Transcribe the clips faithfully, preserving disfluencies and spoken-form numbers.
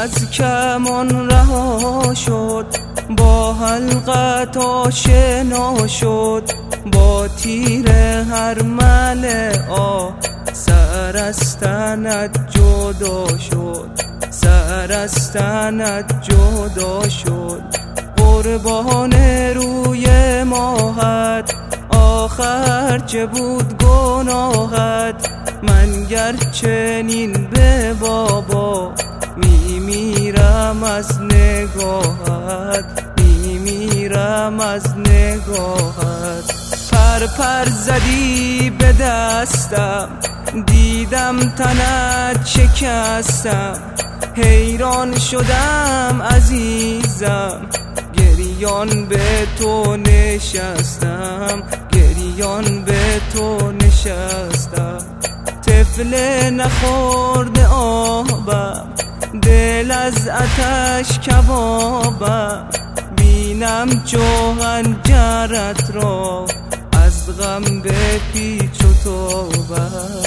از کمان رها شد، با حلقت آشنا شد، با تیر هر مل آه سر از تنت جدا شد، سر از تنت جدا شد. قربان روی ماهت آخر چه بود گناهت، من گر چنین به بابا میمیرم از نگاهت، میمیرم از نگاهت. پر پر زدی به دستم، دیدم تنت شکستم، حیران شدم عزیزم، گریان به تو نشستم، گریان به تو نشستم. طفل نخورده آبم، دل از آتش کبابم، بینم چو حنجرت را از غم به پیچ و تابم.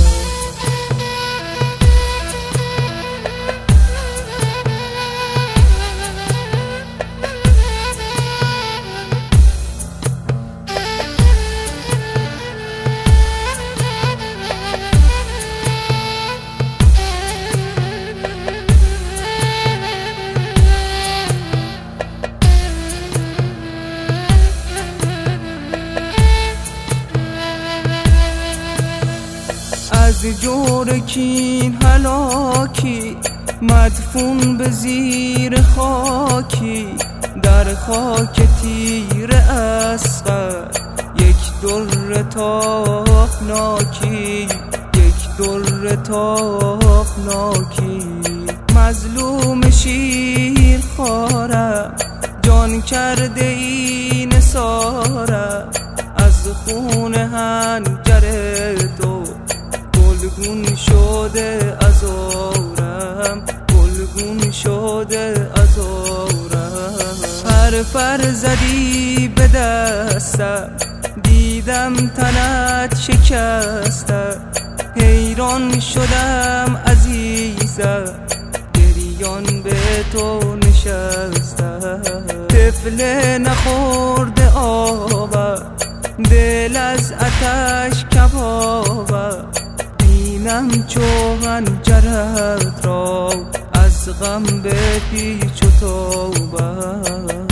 از جور کین هلاکی مدفون به زیر خاکی، در خاک تیر اصغر یک در تابناکی، یک در تابناکی. مظلوم شیر خوارم، جان کرده این نثارم، از خون حنجر تو گلگون شده ازارم، گلگون شده ازارم. پر پر زدی به دستم، دیدم تنت شکستم، حیران شدم عزیزم، گریان به تو نشستم. طفل نخورده آبم، دل از آتش کبابم، بینم چو حنجرت را از غم به پیچ و تابم.